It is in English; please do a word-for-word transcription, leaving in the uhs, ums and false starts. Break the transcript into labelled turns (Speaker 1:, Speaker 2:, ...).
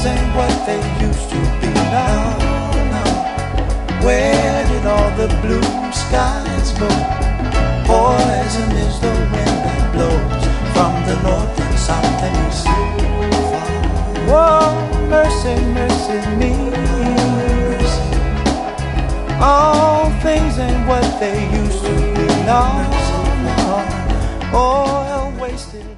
Speaker 1: ain't what they used to be now. Where did all the blue skies go? Poison is the wind that blows from the north and south and east. Whoa, mercy, mercy me. All things ain't what they used to be now. Oil wasted.